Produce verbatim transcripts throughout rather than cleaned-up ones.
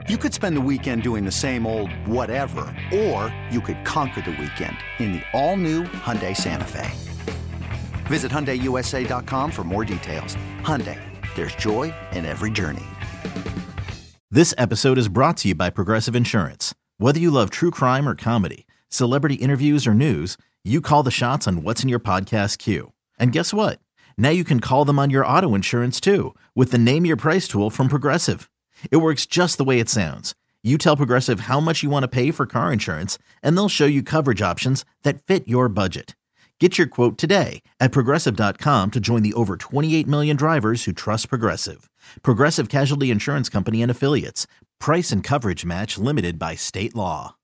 You could spend the weekend doing the same old whatever, or you could conquer the weekend in the all-new Hyundai Santa Fe. Visit Hyundai U S A dot com for more details. Hyundai, there's joy in every journey. This episode is brought to you by Progressive Insurance. Whether you love true crime or comedy, celebrity interviews or news, you call the shots on what's in your podcast queue. And guess what? Now you can call them on your auto insurance too with the Name Your Price tool from Progressive. It works just the way it sounds. You tell Progressive how much you want to pay for car insurance, and they'll show you coverage options that fit your budget. Get your quote today at Progressive dot com to join the over twenty-eight million drivers who trust Progressive. Progressive Casualty Insurance Company and Affiliates. Price and coverage match limited by state law.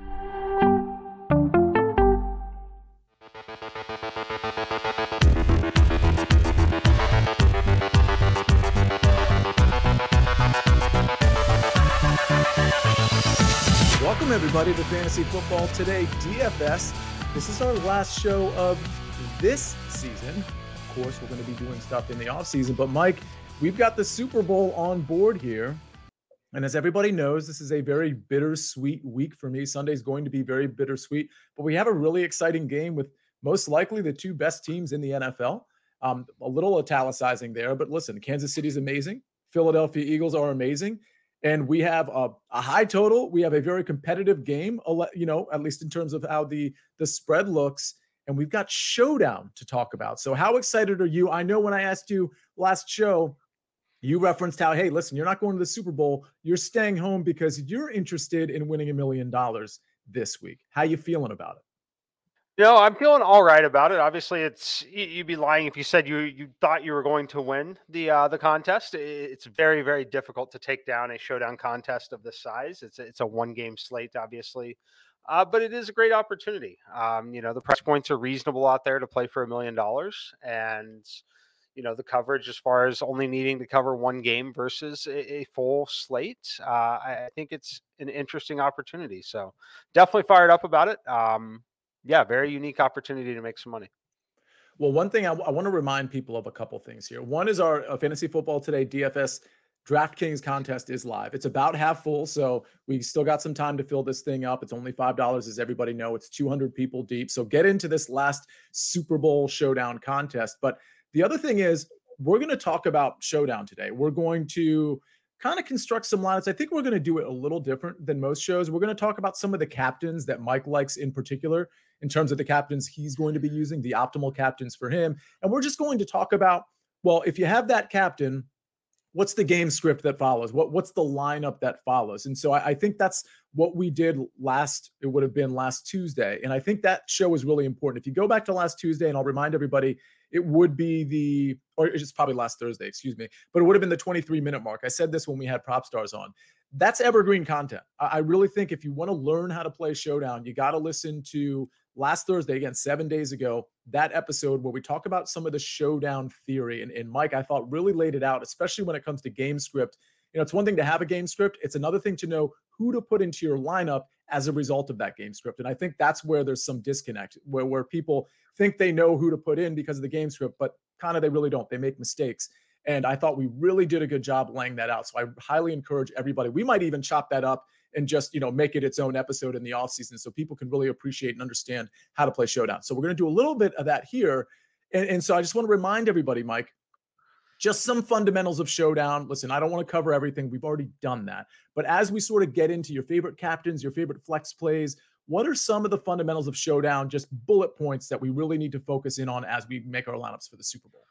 Welcome, everybody, to Fantasy Football Today D F S. This is our last show of this season. Of course, we're going to be doing stuff in the offseason. But, Mike, we've got the Super Bowl on board here. And as everybody knows, this is a very bittersweet week for me. Sunday's going to be very bittersweet. But we have a really exciting game with most likely the two best teams in the N F L. Um, a little italicizing there. But listen, Kansas City's amazing. Philadelphia Eagles are amazing. And we have a, a high total. We have a very competitive game, you know, at least in terms of how the, the spread looks. And we've got showdown to talk about. So how excited are you? I know when I asked you last show, you referenced how, hey, listen, you're not going to the Super Bowl. You're staying home because you're interested in winning a million dollars this week. How you feeling about it? No, I'm feeling all right about it. Obviously, it's you'd be lying if you said you you thought you were going to win the uh, the contest. It's very very difficult to take down a showdown contest of this size. It's a, it's a one game slate, obviously, uh, but it is a great opportunity. Um, you know, the price points are reasonable out there to play for a million dollars, and you know the coverage as far as only needing to cover one game versus a, a full slate. Uh, I, I think it's an interesting opportunity. So definitely fired up about it. Um, Yeah, very unique opportunity to make some money. Well, one thing I, I want to remind people of a couple things here. One is our uh, Fantasy Football Today D F S DraftKings contest is live. It's about half full, so we still got some time to fill this thing up. It's only five dollars, as everybody know. It's two hundred people deep. So get into this last Super Bowl showdown contest. But the other thing is, we're going to talk about showdown today. We're going to kind of construct some lineups. I think we're going to do it a little different than most shows. We're going to talk about some of the captains that Mike likes in particular, in terms of the captains he's going to be using, the optimal captains for him. And we're just going to talk about, well, if you have that captain, what's the game script that follows? What, what's the lineup that follows? And so I, I think that's what we did last, it would have been last Tuesday. And I think that show is really important. If you go back to last Tuesday, and I'll remind everybody, it would be the, or it's probably last Thursday, excuse me, but it would have been the twenty-three minute mark. I said this when we had Prop Stars on. That's evergreen content. I, I really think if you want to learn how to play showdown, you got to listen to last Thursday, again, seven days ago, that episode where we talk about some of the showdown theory. And, and Mike, I thought really laid it out, especially when it comes to game script. You know, it's one thing to have a game script. It's another thing to know who to put into your lineup as a result of that game script. And I think that's where there's some disconnect, where, where people think they know who to put in because of the game script, but kind of they really don't. They make mistakes. And I thought we really did a good job laying that out. So I highly encourage everybody. We might even chop that up and just, you know, make it its own episode in the offseason so people can really appreciate and understand how to play showdown. So we're going to do a little bit of that here. And, and so I just want to remind everybody, Mike, just some fundamentals of showdown. Listen, I don't want to cover everything. We've already done that. But as we sort of get into your favorite captains, your favorite flex plays, what are some of the fundamentals of showdown, just bullet points that we really need to focus in on as we make our lineups for the Super Bowl?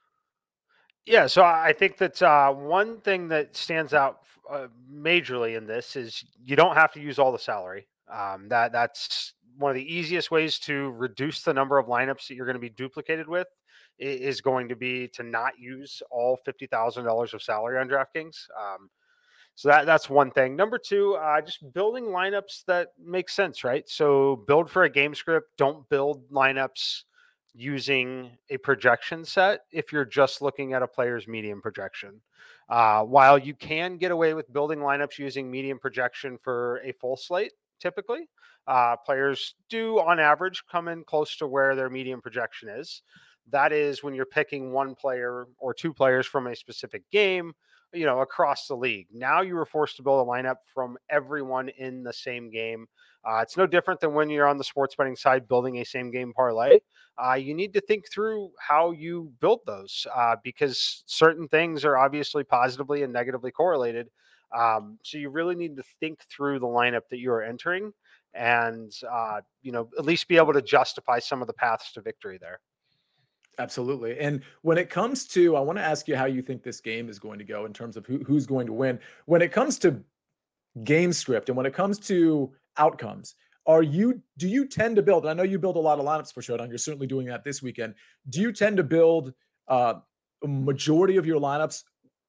Yeah, so I think that uh, one thing that stands out uh, majorly in this is you don't have to use all the salary. Um, that that's one of the easiest ways to reduce the number of lineups that you're going to be duplicated with is going to be to not use all fifty thousand dollars of salary on DraftKings. Um, so that that's one thing. Number two, uh, just building lineups that make sense, right? So build for a game script. Don't build lineups using a projection set if you're just looking at a player's medium projection. Uh, while you can get away with building lineups using medium projection for a full slate, typically, uh, players do on average come in close to where their medium projection is. That is when you're picking one player or two players from a specific game, you know, across the league. Now you were forced to build a lineup from everyone in the same game. Uh, it's no different than when you're on the sports betting side building a same game parlay. Uh, you need to think through how you build those uh, because certain things are obviously positively and negatively correlated. Um, so you really need to think through the lineup that you are entering and, uh, you know, at least be able to justify some of the paths to victory there. Absolutely. And when it comes to, I want to ask you how you think this game is going to go in terms of who, who's going to win. When it comes to game script and when it comes to outcomes, are you, do you tend to build, and I know you build a lot of lineups for Showdown, you're certainly doing that this weekend. Do you tend to build uh, a majority of your lineups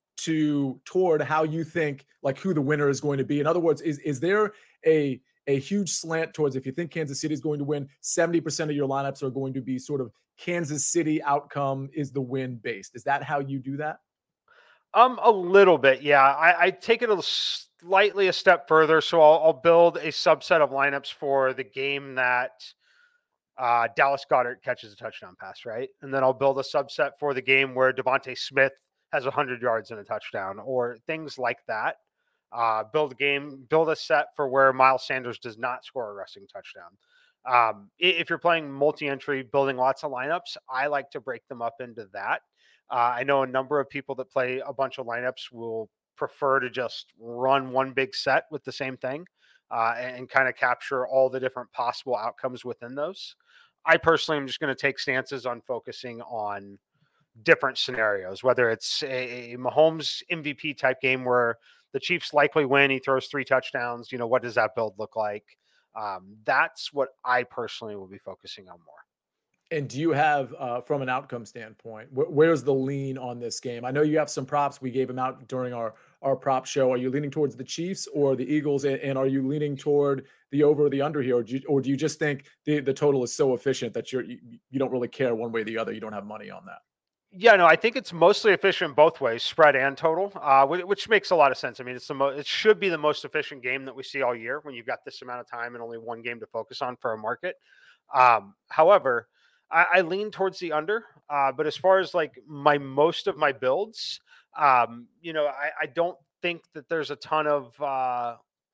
to toward how you think like who the winner is going to be? In other words, is, is there a, a huge slant towards if you think Kansas City is going to win, seventy percent of your lineups are going to be sort of Kansas City outcome is the win based? Is that how you do that? Um, a little bit, yeah. I, I take it a slightly a step further. So I'll, I'll build a subset of lineups for the game that uh, Dallas Goedert catches a touchdown pass, right? And then I'll build a subset for the game where Devontae Smith has one hundred yards and a touchdown, or things like that. Uh, build a game, build a set for where Miles Sanders does not score a rushing touchdown. Um, if you're playing multi-entry, building lots of lineups, I like to break them up into that. Uh, I know a number of people that play a bunch of lineups will prefer to just run one big set with the same thing uh, and, and kind of capture all the different possible outcomes within those. I personally am just going to take stances on focusing on different scenarios, whether it's a, a Mahomes M V P type game where the Chiefs likely win, he throws three touchdowns. You know, what does that build look like? Um, that's what I personally will be focusing on more. And do you have, uh, from an outcome standpoint, wh- where's the lean on this game? I know you have some props. We gave them out during our, our prop show. Are you leaning towards the Chiefs or the Eagles? And, and are you leaning toward the over or the under here? Or do you, or do you just think the, the total is so efficient that you're, you, you don't really care one way or the other? You don't have money on that. Yeah, no, I think it's mostly efficient both ways, spread and total, uh, which makes a lot of sense. I mean, it's the mo- it should be the most efficient game that we see all year when you've got this amount of time and only one game to focus on for a market. Um, however, I, I lean towards the under, uh, but as far as like my most of my builds, um, you know, I, I don't think that there's a ton of uh,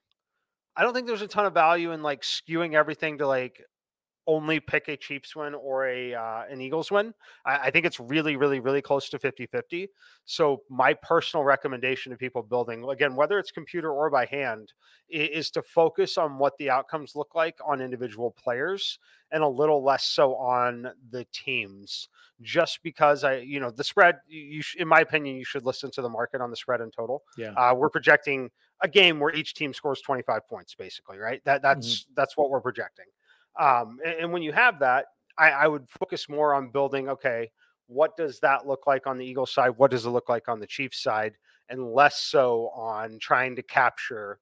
I don't think there's a ton of value in like skewing everything to like only pick a Chiefs win or a uh, an Eagles win. I, I think it's really, really, really close to fifty-fifty. So my personal recommendation to people building, again, whether it's computer or by hand, is to focus on what the outcomes look like on individual players and a little less so on the teams. Just because I, you know, the spread, you sh- in my opinion, you should listen to the market on the spread and total. Yeah. Uh, we're projecting a game where each team scores twenty-five points, basically, right? That that's mm-hmm. that's what we're projecting. Um, and, and when you have that, I, I would focus more on building, okay, what does that look like on the Eagles side? What does it look like on the Chiefs side? And less so on trying to capture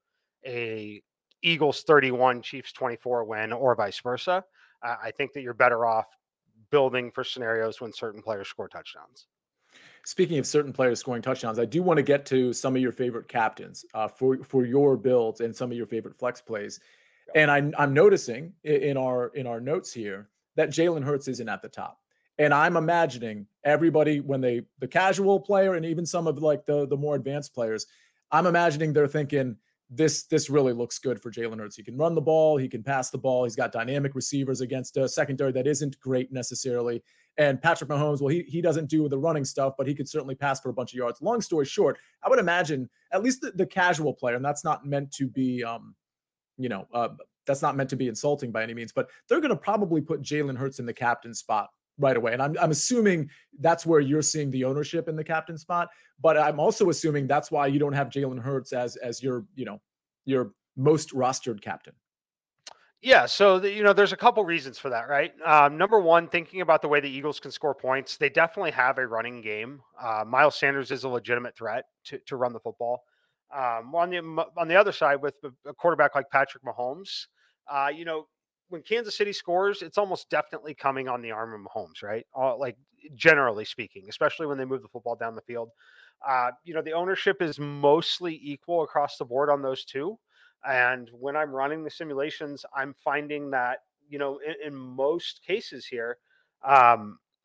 a Eagles thirty-one, Chiefs twenty-four win or vice versa. Uh, I think that you're better off building for scenarios when certain players score touchdowns. Speaking of certain players scoring touchdowns, I do want to get to some of your favorite captains uh, for, for your builds and some of your favorite flex plays. And I, I'm noticing in our in our notes here that Jalen Hurts isn't at the top. And I'm imagining everybody when they the casual player and even some of like the the more advanced players, I'm imagining they're thinking this this really looks good for Jalen Hurts. He can run the ball, he can pass the ball, he's got dynamic receivers against a secondary that isn't great necessarily. And Patrick Mahomes, well, he he doesn't do the running stuff, but he could certainly pass for a bunch of yards. Long story short, I would imagine at least the, the casual player, and that's not meant to be um you know, uh, that's not meant to be insulting by any means, but they're going to probably put Jalen Hurts in the captain spot right away. And I'm, I'm assuming that's where you're seeing the ownership in the captain spot. But I'm also assuming that's why you don't have Jalen Hurts as, as your, you know, your most rostered captain. Yeah, so the, you know, there's a couple reasons for that, right? Um, number one, thinking about the way the Eagles can score points, they definitely have a running game. Uh, Miles Sanders is a legitimate threat to, to run the football. Um, on the on the other side, with a quarterback like Patrick Mahomes, uh, you know, when Kansas City scores, it's almost definitely coming on the arm of Mahomes, right? Uh, like generally speaking, especially when they move the football down the field. Uh, you know, the ownership is mostly equal across the board on those two. And when I'm running the simulations, I'm finding that, you know, in, in most cases here, um,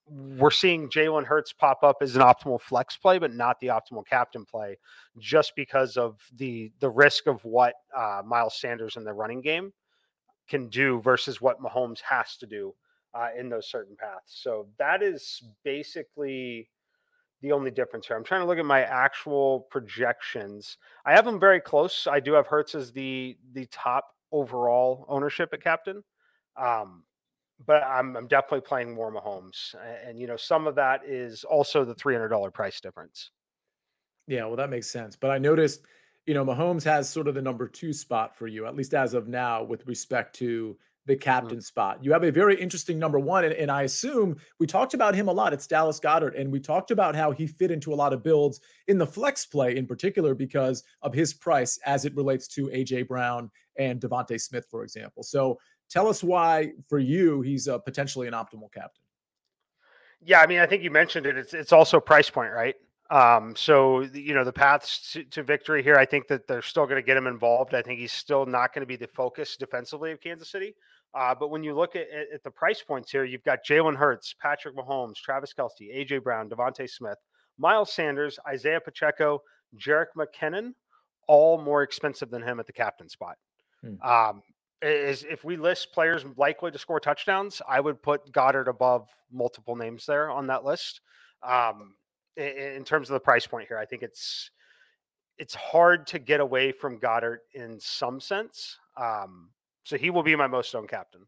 we're seeing Jalen Hurts pop up as an optimal flex play, but not the optimal captain play, just because of the the risk of what uh, Miles Sanders in the running game can do versus what Mahomes has to do uh, in those certain paths. So that is basically the only difference here. I'm trying to look at my actual projections. I have them very close. I do have Hurts as the the top overall ownership at captain. Um, but I'm, I'm definitely playing more Mahomes. And, and, you know, some of that is also the three hundred dollars price difference. Yeah, well, that makes sense. But I noticed, you know, Mahomes has sort of the number two spot for you, at least as of now, with respect to the captain Mm. spot. You have a very interesting number one, and, and I assume we talked about him a lot. It's Dallas Goedert, and we talked about how he fit into a lot of builds in the flex play in particular because of his price as it relates to A J Brown and Devontae Smith, for example. So tell us why, for you, he's uh, potentially an optimal captain. Yeah, I mean, I think you mentioned it. It's it's also price point, right? Um, so the- you know, the paths to, to victory here, I think that they're still going to get him involved. I think he's still not going to be the focus defensively of Kansas City. Uh, but when you look at, at, at the price points here, you've got Jalen Hurts, Patrick Mahomes, Travis Kelce, A J Brown, Devontae Smith, Miles Sanders, Isaiah Pacheco, Jerick McKinnon, all more expensive than him at the captain spot. Hmm. Um, is if we list players likely to score touchdowns, I would put Goddard above multiple names there on that list. Um, in, in terms of the price point here, I think it's it's hard to get away from Goddard in some sense. Um, so he will be my most owned captain.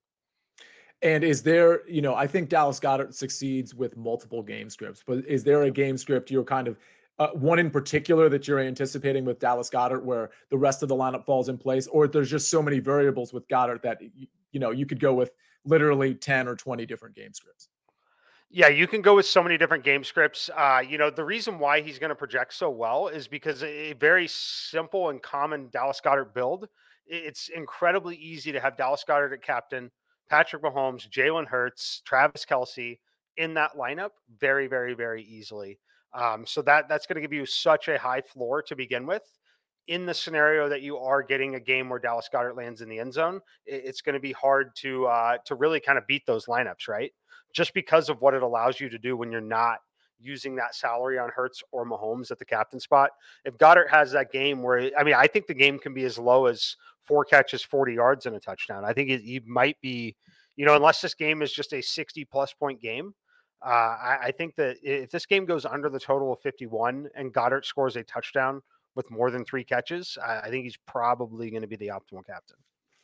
And is there, you know, I think Dallas Goedert succeeds with multiple game scripts, but is there a game script you're kind of uh, one in particular that you're anticipating with Dallas Goedert where the rest of the lineup falls in place, or there's just so many variables with Goddard that, you, you know, you could go with literally ten or twenty different game scripts? Yeah, you can go with so many different game scripts. Uh, you know, the reason why he's going to project so well is because a very simple and common Dallas Goedert build. It's incredibly easy to have Dallas Goedert at captain, Patrick Mahomes, Jalen Hurts, Travis Kelce in that lineup very, very, very easily. Um, so that that's going to give you such a high floor to begin with. In the scenario that you are getting a game where Dallas Goedert lands in the end zone, it's going to be hard to uh, to really kind of beat those lineups, right? Just because of what it allows you to do when you're not using that salary on Hurts or Mahomes at the captain spot. If Goddard has that game where, I mean, I think the game can be as low as four catches, forty yards and a touchdown. I think it, he might be, you know, unless this game is just a sixty plus point game. Uh, I, I think that if this game goes under the total of fifty-one and Goddard scores a touchdown with more than three catches, I, I think he's probably going to be the optimal captain.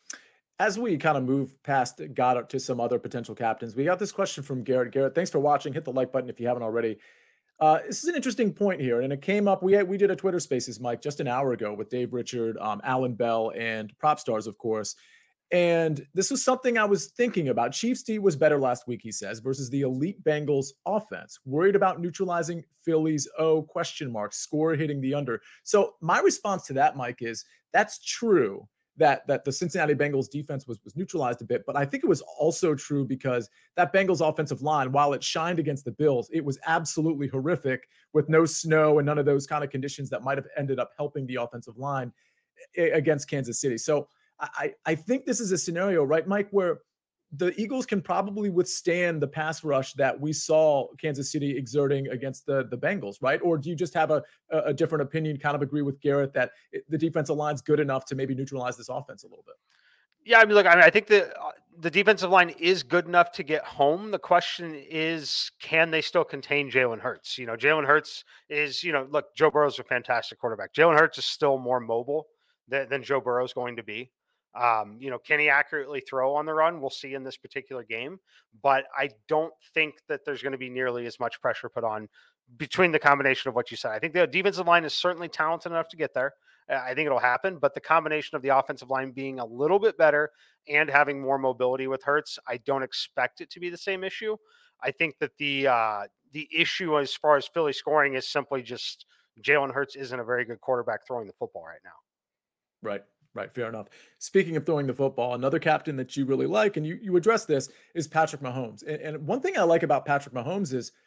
As we kind of move past Goddard to some other potential captains, we got this question from Garrett. Garrett, thanks for watching. Hit the like button if you haven't already. Uh, this is an interesting point here, and it came up. We had, we did a Twitter Spaces, Mike, just an hour ago with Dave Richard, um, Alan Bell, and Prop Stars, of course. And this was something I was thinking about. Chiefs D was better last week, he says, versus the elite Bengals offense. Worried about neutralizing Philly's O question mark, score hitting the under. So my response to that, Mike, is that's true. That, that the Cincinnati Bengals defense was, was neutralized a bit. But I think it was also true because that Bengals offensive line, while it shined against the Bills, it was absolutely horrific with no snow and none of those kind of conditions that might have ended up helping the offensive line against Kansas City. So I, I think this is a scenario, right, Mike, where the Eagles can probably withstand the pass rush that we saw Kansas City exerting against the, the Bengals, right? Or do you just have a, a different opinion, kind of agree with Garrett that it, the defensive line's good enough to maybe neutralize this offense a little bit? Yeah, I mean, look, I mean, I think the uh, the defensive line is good enough to get home. The question is, can they still contain Jalen Hurts? You know, Jalen Hurts is, you know, look, Joe Burrow's a fantastic quarterback. Jalen Hurts is still more mobile than, than Joe Burrow's going to be. Um, you know, can he accurately throw on the run? We'll see in this particular game, but I don't think that there's going to be nearly as much pressure put on between the combination of what you said. I think the defensive line is certainly talented enough to get there. I think it'll happen, but the combination of the offensive line being a little bit better and having more mobility with Hurts, I don't expect it to be the same issue. I think that the uh, the issue as far as Philly scoring is simply just Jalen Hurts isn't a very good quarterback throwing the football right now. Right. Right. Fair enough. Speaking of throwing the football, another captain that you really like, and you, you address this, is Patrick Mahomes. And, and one thing I like about Patrick Mahomes is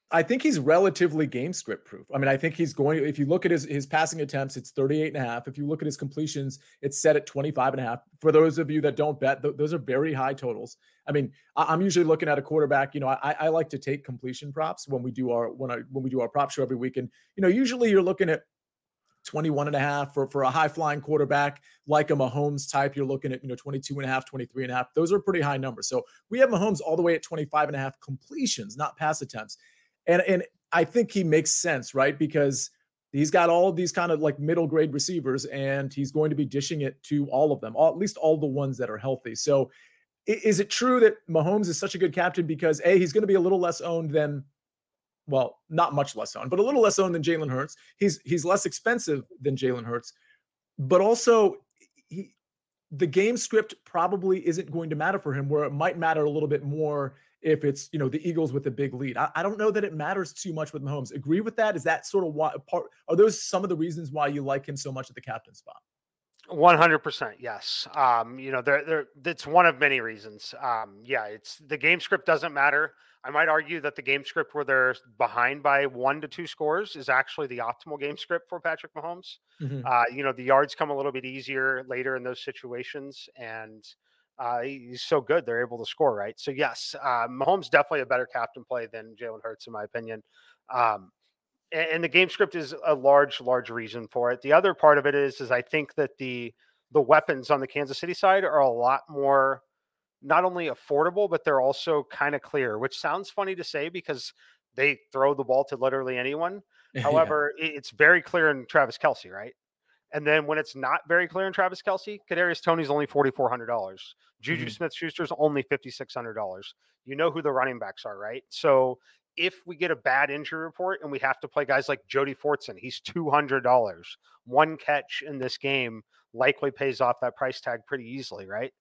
I think he's relatively game script proof. I mean, I think he's going, if you look at his, his passing attempts, it's thirty-eight and a half. If you look at his completions, it's set at twenty-five and a half. For those of you that don't bet, th- those are very high totals. I mean, I, I'm usually looking at a quarterback, you know, I, I like to take completion props when we do our, when I, when we do our prop show every week. And, you know, usually you're looking at twenty-one and a half for, for a high flying quarterback, like a Mahomes type. You're looking at, you know, twenty-two and a half, twenty-three and a half. Those are pretty high numbers. So we have Mahomes all the way at twenty-five and a half completions, not pass attempts. And, and I think he makes sense, right? Because he's got all of these kind of like middle grade receivers, and he's going to be dishing it to all of them, all, at least all the ones that are healthy. So is it true that Mahomes is such a good captain because A, he's going to be a little less owned than, well, not much less owned, but a little less owned than Jalen Hurts. He's, he's less expensive than Jalen Hurts, but also he, the game script probably isn't going to matter for him, where it might matter a little bit more if it's, you know, the Eagles with a big lead. I, I don't know that it matters too much with Mahomes. Agree with that? Is that sort of why part, are those some of the reasons why you like him so much at the captain spot? one hundred percent. Yes. Um, you know, there, there, that's one of many reasons. Um, yeah, it's the game script doesn't matter. I might argue that the game script where they're behind by one to two scores is actually the optimal game script for Patrick Mahomes. Mm-hmm. Uh, you know, the yards come a little bit easier later in those situations, and uh, he's so good they're able to score, right? So yes, uh, Mahomes definitely a better captain play than Jalen Hurts, in my opinion. Um, and, and the game script is a large, large reason for it. The other part of it is, is I think that the the weapons on the Kansas City side are a lot more not only affordable, but they're also kind of clear, which sounds funny to say because they throw the ball to literally anyone. However, yeah. it's very clear in Travis Kelce, right? And then when it's not very clear in Travis Kelce, Kadarius Toney's only forty-four hundred dollars. Juju mm-hmm. Smith-Schuster's only fifty-six hundred dollars. You know who the running backs are, right? So if we get a bad injury report and we have to play guys like Jody Fortson, he's two hundred dollars. One catch in this game likely pays off that price tag pretty easily, right?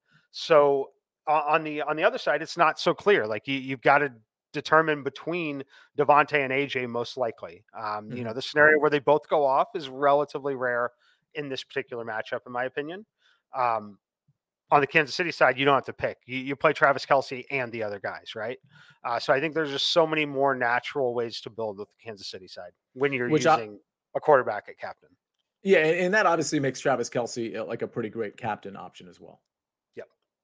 So uh, on the on the other side, it's not so clear. Like you, you've got to determine between Devontae and A J most likely. Um, mm-hmm. You know, the scenario where they both go off is relatively rare in this particular matchup, in my opinion. Um, on the Kansas City side, you don't have to pick. You, you play Travis Kelce and the other guys, right? Uh, so I think there's just so many more natural ways to build with the Kansas City side when you're Which using I, a quarterback at captain. Yeah, and, and that obviously makes Travis Kelce like a pretty great captain option as well. Yep.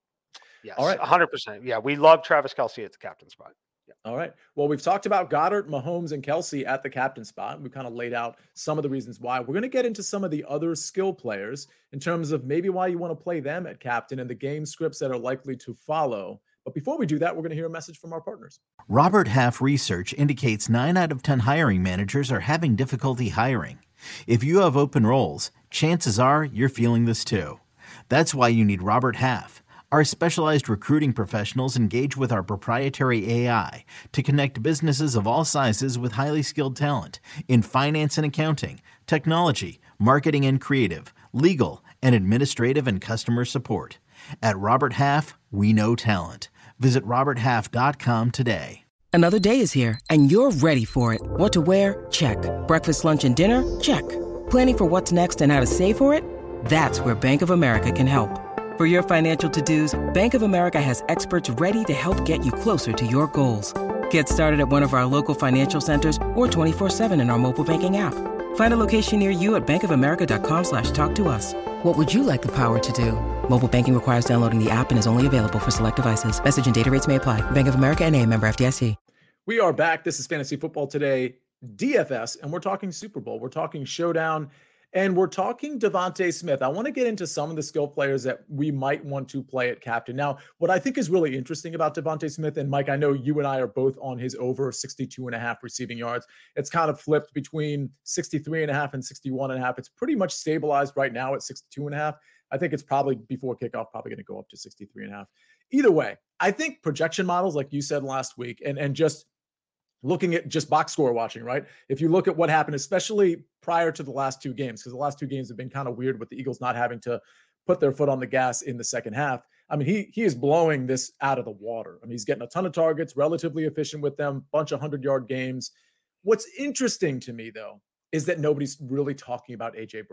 Yes. All right. one hundred percent. Yeah, we love Travis Kelce at the captain spot. Yeah. All right. Well, we've talked about Goddard, Mahomes, and Kelce at the captain spot. We kind of laid out some of the reasons why. We're going to get into some of the other skill players in terms of maybe why you want to play them at captain and the game scripts that are likely to follow. But before we do that, we're going to hear a message from our partners. Robert Half research indicates nine out of ten hiring managers are having difficulty hiring. If you have open roles, chances are you're feeling this too. That's why you need Robert Half. Our specialized recruiting professionals engage with our proprietary A I to connect businesses of all sizes with highly skilled talent in finance and accounting, technology, marketing and creative, legal, and administrative and customer support. At Robert Half, we know talent. Visit robert half dot com today. Another day is here, and you're ready for it. What to wear? Check. Breakfast, lunch, and dinner? Check. Planning for what's next and how to save for it? That's where Bank of America can help. For your financial to-dos, Bank of America has experts ready to help get you closer to your goals. Get started at one of our local financial centers or twenty-four seven in our mobile banking app. Find a location near you at bankofamerica.com slash talk to us. What would you like the power to do? Mobile banking requires downloading the app and is only available for select devices. Message and data rates may apply. Bank of America N A, member F D I C. We are back. This is Fantasy Football Today, D F S, and we're talking Super Bowl. We're talking Showdown. And we're talking Devontae Smith. I want to get into some of the skill players that we might want to play at captain. Now, what I think is really interesting about Devontae Smith, and Mike, I know you and I are both on his over sixty-two and a half receiving yards. It's kind of flipped between sixty-three and a half and sixty-one and a half. It's pretty much stabilized right now at sixty-two and a half. I think it's probably before kickoff, probably going to go up to sixty-three and a half. Either way, I think projection models, like you said last week, and, and just looking at just box score watching, right? If you look at what happened, especially prior to the last two games, because the last two games have been kind of weird with the Eagles not having to put their foot on the gas in the second half. I mean, he he is blowing this out of the water. I mean, he's getting a ton of targets, relatively efficient with them, bunch of hundred-yard games. What's interesting to me, though, is that nobody's really talking about A J Brown.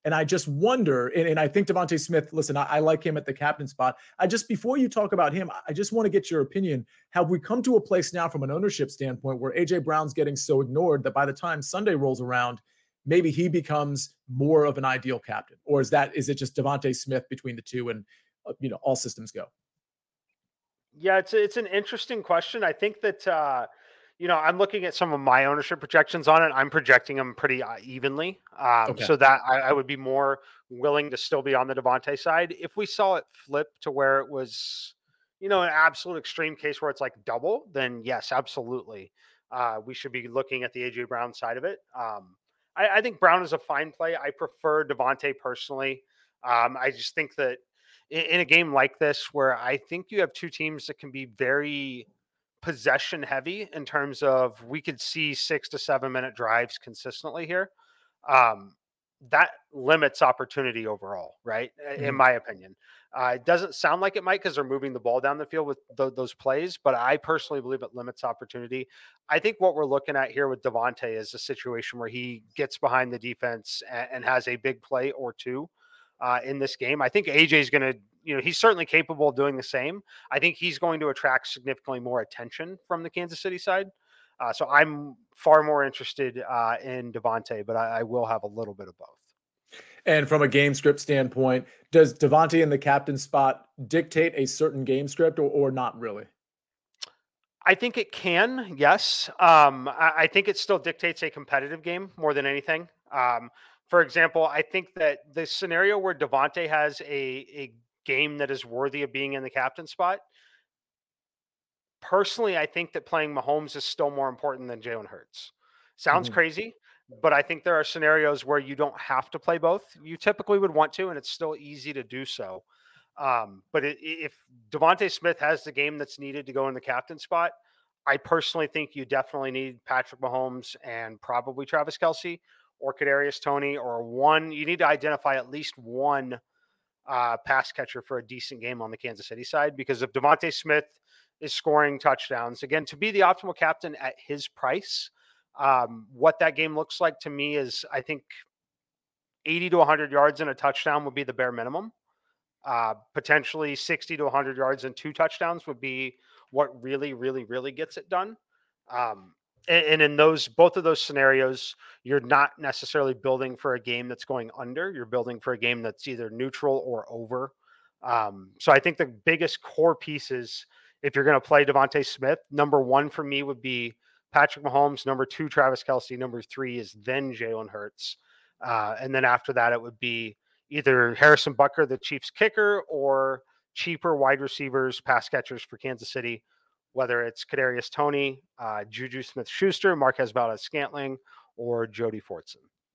And I just wonder, and, and I think DeVonta Smith, listen, I, I like him at the captain spot. I just, before you talk about him, I just want to get your opinion. Have we come to a place now from an ownership standpoint where A J Brown's getting so ignored that by the time Sunday rolls around, maybe he becomes more of an ideal captain? Or is that, is it just DeVonta Smith between the two and, uh, you know, all systems go? Yeah, it's, it's an interesting question. I think that, uh, you know, I'm looking at some of my ownership projections on it. I'm projecting them pretty uh, evenly. Um, Okay. So that I, I would be more willing to still be on the DeVonta side. If we saw it flip to where it was, you know, an absolute extreme case where it's like double, then yes, absolutely. Uh, we should be looking at the A J Brown side of it. Um, I, I think Brown is a fine play. I prefer DeVonta personally. Um, I just think that in, in a game like this, where I think you have two teams that can be very possession heavy in terms of we could see six to seven minute drives consistently here. Um, that limits opportunity overall, right? In Mhm. my opinion, uh, it doesn't sound like it might because they're moving the ball down the field with th- those plays, but I personally believe it limits opportunity. I think what we're looking at here with DeVonta is a situation where he gets behind the defense and, and has a big play or two uh, in this game. I think A J is going to, you know, he's certainly capable of doing the same. I think he's going to attract significantly more attention from the Kansas City side. Uh, so I'm far more interested uh, in DeVonta, but I, I will have a little bit of both. And from a game script standpoint, does DeVonta in the captain spot dictate a certain game script, or, or not really? I think it can, yes. Um, I, I think it still dictates a competitive game more than anything. Um, for example, I think that the scenario where DeVonta has a, a game that is worthy of being in the captain spot, personally, I think that playing Mahomes is still more important than Jalen Hurts. Sounds Mhm. crazy, but I think there are scenarios where you don't have to play both. You typically would want to, and it's still easy to do so. Um, but it, if DeVonta Smith has the game that's needed to go in the captain spot, I personally think you definitely need Patrick Mahomes and probably Travis Kelce or Kadarius Toney or one. You need to identify at least one uh, pass catcher for a decent game on the Kansas City side, because if DeVonta Smith is scoring touchdowns, again, to be the optimal captain at his price, um, what that game looks like to me is, I think eighty to one hundred yards and a touchdown would be the bare minimum. Uh, potentially sixty to one hundred yards and two touchdowns would be what really, really, really gets it done. Um, and, and in those, both of those scenarios, you're not necessarily building for a game that's going under. You're building for a game that's either neutral or over. Um, so I think the biggest core pieces, if you're going to play DeVonta Smith, number one for me would be Patrick Mahomes. Number two, Travis Kelce. Number three is then Jalen Hurts. Uh, and then after that, it would be either Harrison Butker, the Chiefs kicker, or cheaper wide receivers, pass catchers for Kansas City, whether it's Kadarius Toney, uh, Juju Smith-Schuster, Marquez Valdes-Scantling, or Jody Fortson.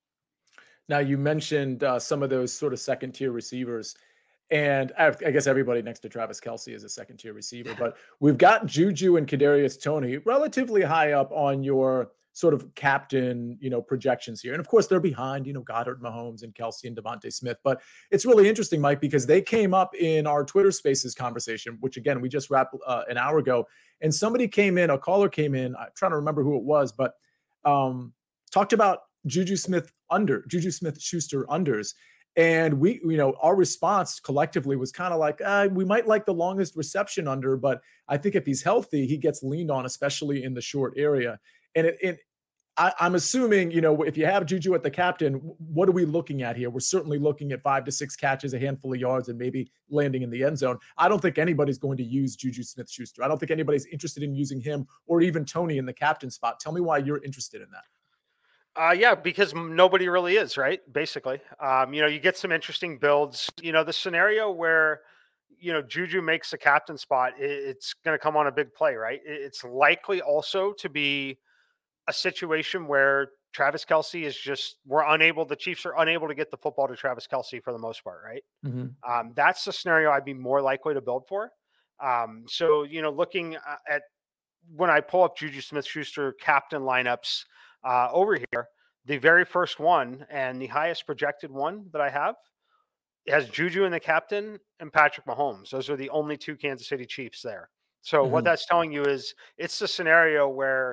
Now, you mentioned uh, some of those sort of second tier receivers, and I, I guess everybody next to Travis Kelce is a second tier receiver, but we've got Juju and Kadarius Toney relatively high up on your sort of captain, you know, projections here. And of course, they're behind, you know, Goddard, Mahomes, and Kelce and DeVonta Smith. But it's really interesting, Mike, because they came up in our Twitter Spaces conversation, which again, we just wrapped uh, an hour ago. And somebody came in, a caller came in, I'm trying to remember who it was, but um, talked about Juju Smith under, Juju Smith-Schuster unders. And we, you know, our response collectively was kind of like, uh, we might like the longest reception under, but I think if he's healthy, he gets leaned on, especially in the short area. And it, it I, I'm assuming, you know, if you have Juju at the captain, what are we looking at here? We're certainly looking at five to six catches, a handful of yards, and maybe landing in the end zone. I don't think anybody's going to use Juju Smith-Schuster. I don't think anybody's interested in using him or even Toney in the captain spot. Tell me why you're interested in that. Uh, yeah, because nobody really is, right? Basically, um, you know, you get some interesting builds. You know, the scenario where, you know, Juju makes a captain spot, it's going to come on a big play, right? It's likely also to be a situation where Travis Kelce is just, we're unable, the Chiefs are unable to get the football to Travis Kelce for the most part, right? Mm-hmm. Um, that's the scenario I'd be more likely to build for. Um, so, you know, looking at when I pull up Juju Smith-Schuster captain lineups uh, over here, the very first one and the highest projected one that I have has Juju in the captain and Patrick Mahomes. Those are the only two Kansas City Chiefs there. So mm-hmm. what that's telling you is it's the scenario where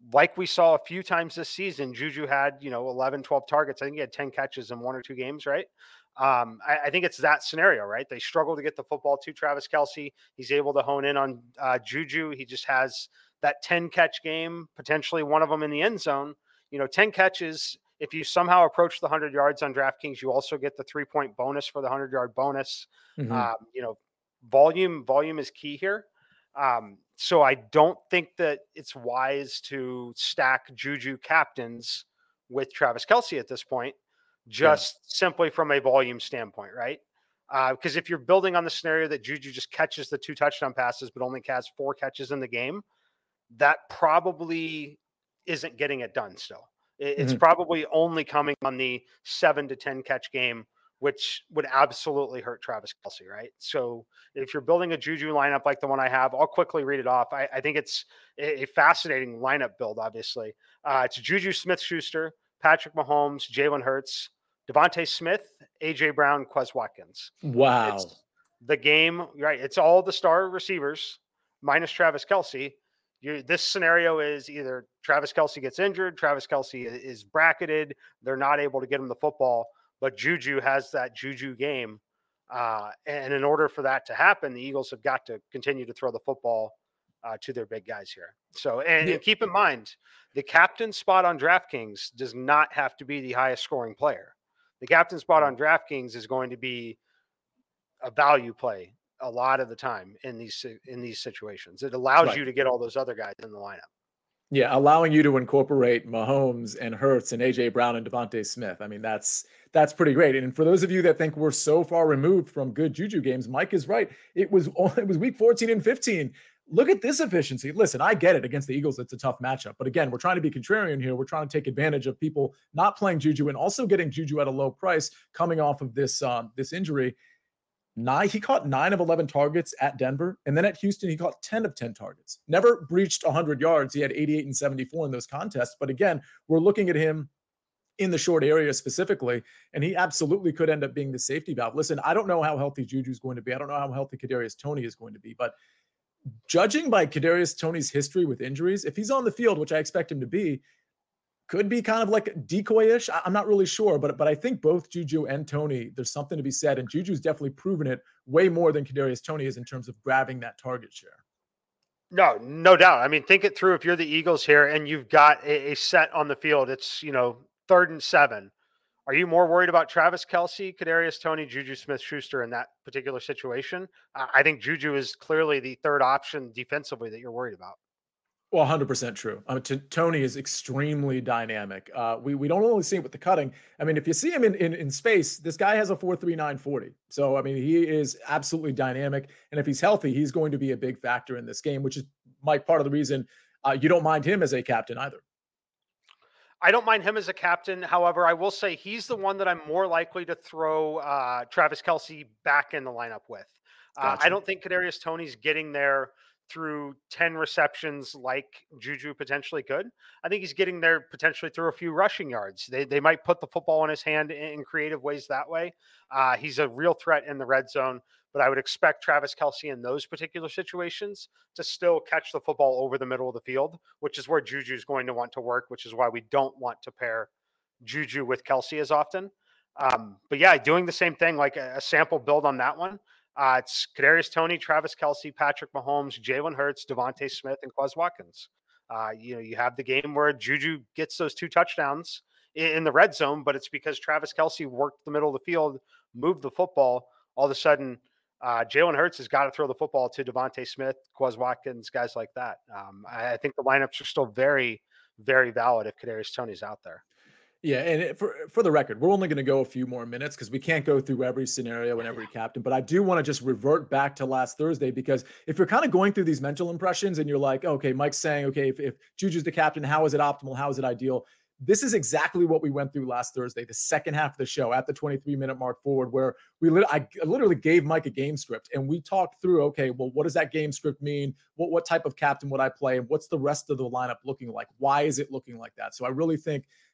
like we saw a few times this season, Juju had, you know, eleven, twelve targets. I think he had ten catches in one or two games, right? Um, I, I think it's that scenario, right? They struggle to get the football to Travis Kelce. He's able to hone in on uh, Juju. He just has that ten catch game, potentially one of them in the end zone. You know, ten catches. If you somehow approach the one hundred yards on DraftKings, you also get the three-point bonus for the one hundred-yard bonus. Mm-hmm. Um, you know, volume volume is key here. Um, so I don't think that it's wise to stack Juju captains with Travis Kelce at this point, just yeah. simply from a volume standpoint, right? Because uh, if you're building on the scenario that Juju just catches the two touchdown passes but only has four catches in the game, that probably isn't getting it done still. It's mm-hmm. probably only coming on the seven to ten catch game, which would absolutely hurt Travis Kelce, right? So if you're building a Juju lineup like the one I have, I'll quickly read it off. I, I think it's a, a fascinating lineup build, obviously. Uh, it's Juju Smith-Schuster, Patrick Mahomes, Jalen Hurts, Devontae Smith, A J Brown, Quez Watkins. Wow. It's the game, right? It's all the star receivers minus Travis Kelce. You, this scenario is either Travis Kelce gets injured, Travis Kelce is bracketed, they're not able to get him the football, but Juju has that Juju game. Uh, and in order for that to happen, the Eagles have got to continue to throw the football uh, to their big guys here. So, and, yeah. and keep in mind, the captain spot on DraftKings does not have to be the highest scoring player. The captain spot on DraftKings is going to be a value play a lot of the time in these in these situations. It allows right. you to get all those other guys in the lineup. Yeah, allowing you to incorporate Mahomes and Hurts and A J Brown and Devontae Smith. I mean, that's that's pretty great. And for those of you that think we're so far removed from good Juju games, Mike is right. It was it was week fourteen and fifteen. Look at this efficiency. Listen, I get it. Against the Eagles, it's a tough matchup. But again, we're trying to be contrarian here. We're trying to take advantage of people not playing Juju and also getting Juju at a low price coming off of this um, this injury. Nine, he caught nine of eleven targets at Denver. And then at Houston, he caught ten of ten targets. Never breached one hundred yards. He had eighty-eight and seventy-four in those contests. But again, we're looking at him in the short area specifically, and he absolutely could end up being the safety valve. Listen, I don't know how healthy Juju's going to be. I don't know how healthy Kadarius Toney is going to be. But judging by Kadarius Toney's history with injuries, if he's on the field, which I expect him to be, could be kind of like decoy-ish. I'm not really sure, but but I think both Juju and Toney, there's something to be said, and Juju's definitely proven it way more than Kadarius Toney is in terms of grabbing that target share. No, no doubt. I mean, think it through. If you're the Eagles here and you've got a, a set on the field, it's, you know, third and seven. Are you more worried about Travis Kelce, Kadarius Toney, Juju Smith-Schuster in that particular situation? I think Juju is clearly the third option defensively that you're worried about. Well, one hundred percent true. I mean, t- Toney is extremely dynamic. Uh, we we don't only see it with the cutting. I mean, if you see him in, in, in space, this guy has a four three nine forty. So, I mean, he is absolutely dynamic. And if he's healthy, he's going to be a big factor in this game, which is, Mike, part of the reason uh, you don't mind him as a captain either. I don't mind him as a captain. However, I will say he's the one that I'm more likely to throw uh, Travis Kelce back in the lineup with. Uh, gotcha. I don't think Kadarius Toney's getting there through ten receptions like Juju potentially could. I think he's getting there potentially through a few rushing yards. They they might put the football in his hand in creative ways that way. Uh, he's a real threat in the red zone, but I would expect Travis Kelce in those particular situations to still catch the football over the middle of the field, which is where Juju is going to want to work, which is why we don't want to pair Juju with Kelce as often. Um, but yeah, doing the same thing, like a, a sample build on that one. Uh, it's Kadarius Toney, Travis Kelce, Patrick Mahomes, Jalen Hurts, Devontae Smith, and Quez Watkins. Uh, you know, you have the game where Juju gets those two touchdowns in, in the red zone, but it's because Travis Kelce worked the middle of the field, moved the football. All of a sudden, uh, Jalen Hurts has got to throw the football to Devontae Smith, Quez Watkins, guys like that. Um, I, I think the lineups are still very, very valid if Kadarius Toney's out there. Yeah, and for for the record, we're only going to go a few more minutes because we can't go through every scenario and every captain. But I do want to just revert back to last Thursday, because if you're kind of going through these mental impressions and you're like, okay, Mike's saying, okay, if, if Juju's the captain, how is it optimal? How is it ideal? This is exactly what we went through last Thursday, the second half of the show at the twenty-three minute mark forward, where we lit- I literally gave Mike a game script and we talked through, okay, well, what does that game script mean? What, what type of captain would I play? And what's the rest of the lineup looking like? Why is it looking like that? So I really think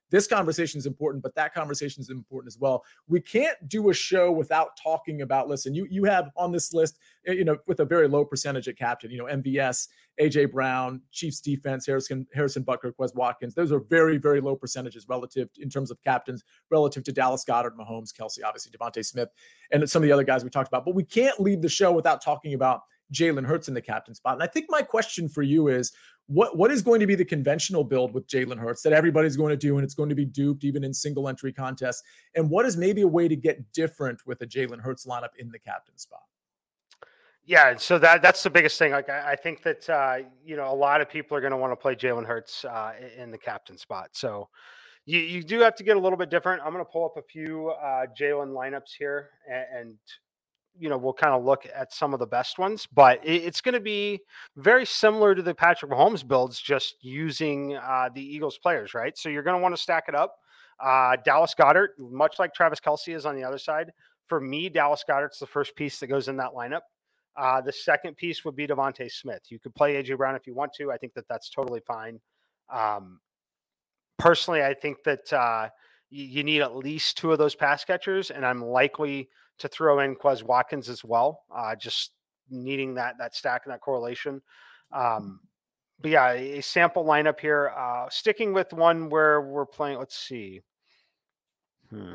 this conversation is important, but that conversation is important as well. We can't do a show without talking about, listen, you you have on this list, you know, with a very low percentage at captain, you know, M V S, A J Brown, Chiefs defense, Harrison, Harrison Butker, Quez Watkins. Those are very, very low percentages relative in terms of captains, relative to Dallas Goedert, Mahomes, Kelsey, obviously Devontae Smith, and some of the other guys we talked about. But we can't leave the show without talking about Jalen Hurts in the captain spot. And I think my question for you is, what, what is going to be the conventional build with Jalen Hurts that everybody's going to do, and it's going to be duped even in single entry contests? And what is maybe a way to get different with a Jalen Hurts lineup in the captain spot? Yeah, so that that's the biggest thing. Like, I, I think that uh, you know, a lot of people are going to want to play Jalen Hurts uh, in the captain spot. So you, you do have to get a little bit different. I'm going to pull up a few uh, Jalen lineups here, and, and you know, we'll kind of look at some of the best ones. But it, it's going to be very similar to the Patrick Mahomes builds, just using uh, the Eagles players, right? So you're going to want to stack it up. Uh, Dallas Goedert, much like Travis Kelce is on the other side. For me, Dallas Goedert's the first piece that goes in that lineup. Uh, the second piece would be Devontae Smith. You could play A J Brown if you want to. I think that that's totally fine. Um, personally, I think that uh, you, you need at least two of those pass catchers, and I'm likely to throw in Quez Watkins as well, uh, just needing that that stack and that correlation. Um, but yeah, a sample lineup here. Uh, sticking with one where we're playing, let's see. Hmm.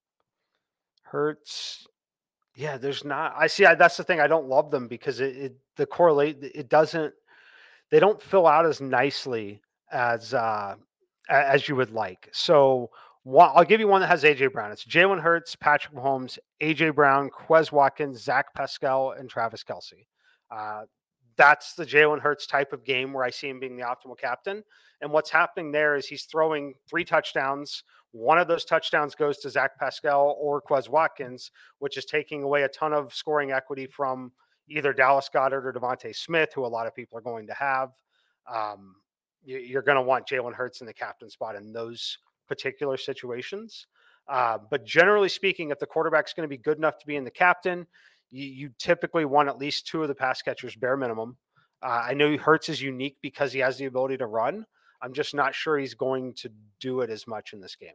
Hurts. Yeah, there's not. I see. I, that's the thing. I don't love them because it, it the correlate. It doesn't. They don't fill out as nicely as uh, as you would like. So one, I'll give you one that has A J Brown. It's Jalen Hurts, Patrick Mahomes, A J Brown, Quez Watkins, Zach Pascal, and Travis Kelce. Uh, that's the Jalen Hurts type of game where I see him being the optimal captain. And what's happening there is he's throwing three touchdowns. One of those touchdowns goes to Zach Pascal or Quez Watkins, which is taking away a ton of scoring equity from either Dallas Goedert or Devontae Smith, who a lot of people are going to have. Um, you, you're going to want Jalen Hurts in the captain spot in those particular situations. Uh, but generally speaking, if the quarterback's going to be good enough to be in the captain, you, you typically want at least two of the pass catchers, bare minimum. Uh, I know Hurts is unique because he has the ability to run. I'm just not sure he's going to do it as much in this game.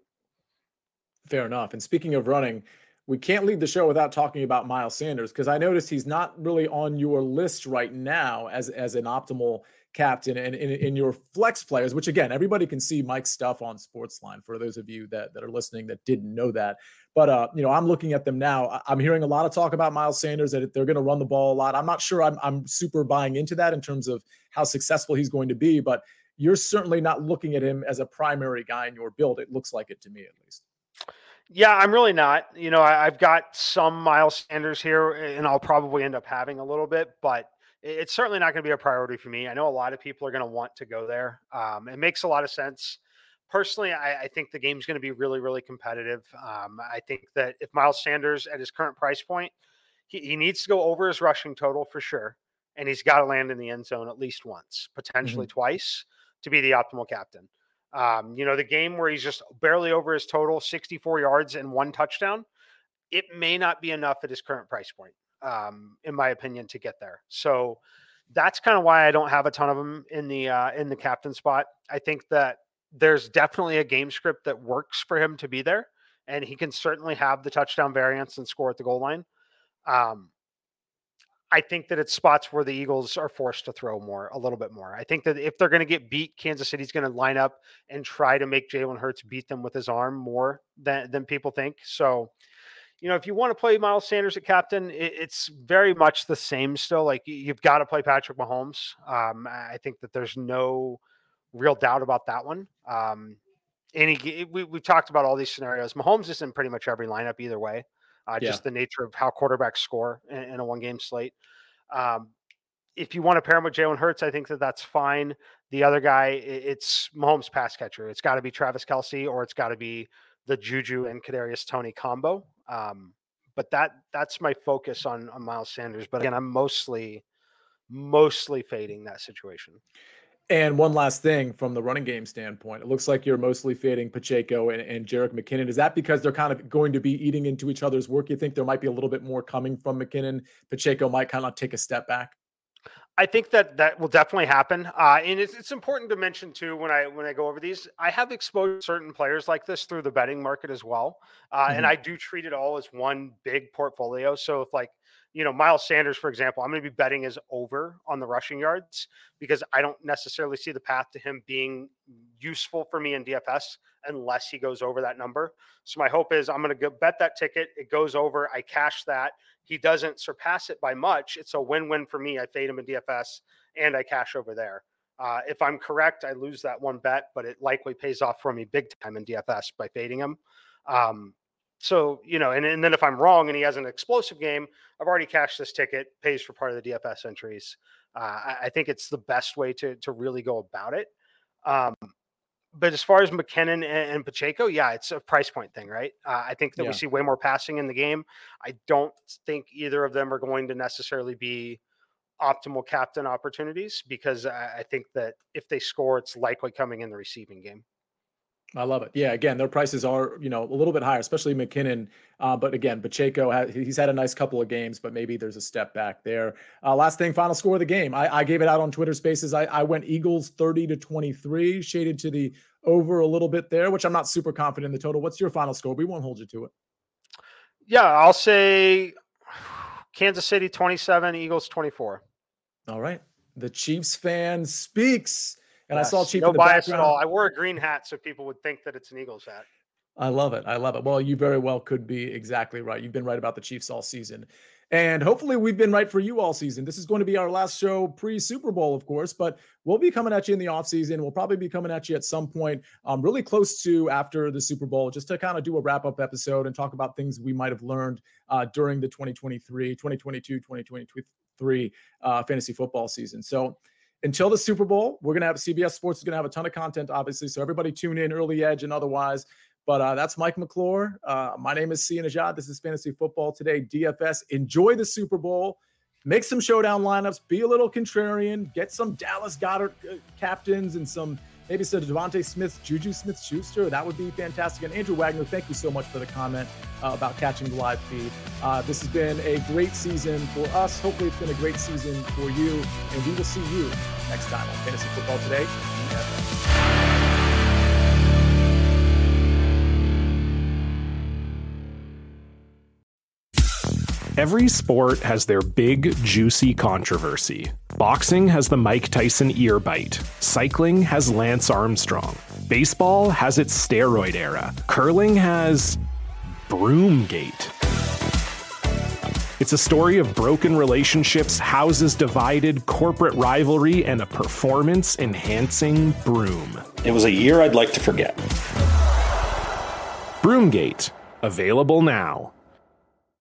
Fair enough. And speaking of running, we can't leave the show without talking about Miles Sanders, because I noticed he's not really on your list right now as, as an optimal captain and in, in your flex players, which again, everybody can see Mike's stuff on Sportsline for those of you that, that are listening that didn't know that. But, uh, you know, I'm looking at them now. I'm hearing a lot of talk about Miles Sanders, that they're going to run the ball a lot. I'm not sure I'm, I'm super buying into that in terms of how successful he's going to be, but you're certainly not looking at him as a primary guy in your build. It looks like it to me, at least. Yeah, I'm really not. You know, I, I've got some Miles Sanders here, and I'll probably end up having a little bit, but it's certainly not going to be a priority for me. I know a lot of people are going to want to go there. Um, it makes a lot of sense. Personally, I, I think the game's going to be really, really competitive. Um, I think that if Miles Sanders at his current price point, he, he needs to go over his rushing total for sure, and he's got to land in the end zone at least once, potentially mm-hmm. twice, to be the optimal captain. Um, you know, the game where he's just barely over his total, sixty-four yards and one touchdown, it may not be enough at his current price point, um, in my opinion, to get there. So that's kind of why I don't have a ton of them in the uh, in the captain spot. I think that there's definitely a game script that works for him to be there, and he can certainly have the touchdown variance and score at the goal line. Um, I think that it's spots where the Eagles are forced to throw more, a little bit more. I think that if they're going to get beat, Kansas City's going to line up and try to make Jalen Hurts beat them with his arm more than, than people think. So, you know, if you want to play Miles Sanders at captain, it, it's very much the same still. Like, you've got to play Patrick Mahomes. Um, I think that there's no real doubt about that one. Um, and he, we, we've talked about all these scenarios. Mahomes is in pretty much every lineup either way. Uh, yeah. Just the nature of how quarterbacks score in, in a one-game slate. Um, if you want to pair him with Jalen Hurts, I think that that's fine. The other guy, it's Mahomes pass catcher. It's got to be Travis Kelce, or it's got to be the Juju and Kadarius Toney combo. Um, but that that's my focus on, on Miles Sanders. But again, I'm mostly mostly fading that situation. And one last thing from the running game standpoint, it looks like you're mostly fading Pacheco and, and Jerick McKinnon. Is that because they're kind of going to be eating into each other's work? You think there might be a little bit more coming from McKinnon? Pacheco might kind of take a step back? I think that that will definitely happen. Uh, and it's, it's important to mention too, when I, when I go over these, I have exposed certain players like this through the betting market as well. Uh, mm-hmm. And I do treat it all as one big portfolio. So if like, you know, Miles Sanders, for example, I'm going to be betting his over on the rushing yards because I don't necessarily see the path to him being useful for me in D F S unless he goes over that number. So my hope is I'm going to go bet that ticket. It goes over. I cash that. He doesn't surpass it by much. It's a win-win for me. I fade him in D F S and I cash over there. Uh, if I'm correct, I lose that one bet, but it likely pays off for me big time in D F S by fading him. Um, so, you know, and, and then if I'm wrong and he has an explosive game, I've already cashed this ticket, pays for part of the D F S entries. Uh, I, I think it's the best way to, to really go about it. Um, But as far as McKinnon and, and Pacheco, yeah, it's a price point thing, right? Uh, I think that yeah. we see way more passing in the game. I don't think either of them are going to necessarily be optimal captain opportunities because I, I think that if they score, it's likely coming in the receiving game. I love it. Yeah, again, their prices are, you know, a little bit higher, especially McKinnon. Uh, but again, Pacheco, has, he's had a nice couple of games, but maybe there's a step back there. Uh, last thing, final score of the game. I, I gave it out on Twitter Spaces. I, I went Eagles thirty to twenty-three, shaded to the over a little bit there, which I'm not super confident in the total. What's your final score? We won't hold you to it. Yeah, I'll say Kansas City twenty-seven, Eagles twenty-four. All right. The Chiefs fan speaks. And yes, I saw Chief no in the bias background. at all. I wore a green hat so people would think that it's an Eagles hat. I love it. I love it. Well, you very well could be exactly right. You've been right about the Chiefs all season. And hopefully we've been right for you all season. This is going to be our last show pre-Super Bowl, of course, but we'll be coming at you in the offseason. We'll probably be coming at you at some point um, really close to after the Super Bowl, just to kind of do a wrap-up episode and talk about things we might have learned uh, during the twenty twenty-three, twenty twenty-two, twenty twenty-three uh, fantasy football season. So until the Super Bowl, we're going to have C B S Sports is going to have a ton of content, obviously. So everybody tune in, Early Edge and otherwise. But uh, that's Mike McClure. Uh, my name is Sia Najad. This is Fantasy Football Today, D F S. Enjoy the Super Bowl. Make some showdown lineups. Be a little contrarian. Get some Dallas Goedert uh, captains and some maybe some Devontae Smith, Juju Smith-Schuster. That would be fantastic. And Andrew Wagner, thank you so much for the comment uh, about catching the live feed. Uh, this has been a great season for us. Hopefully it's been a great season for you. And we will see you next time on Fantasy Football Today. Every sport has their big, juicy controversy. Boxing has the Mike Tyson ear bite. Cycling has Lance Armstrong. Baseball has its steroid era. Curling has Broomgate. It's a story of broken relationships, houses divided, corporate rivalry, and a performance-enhancing broom. It was a year I'd like to forget. Broomgate, available now.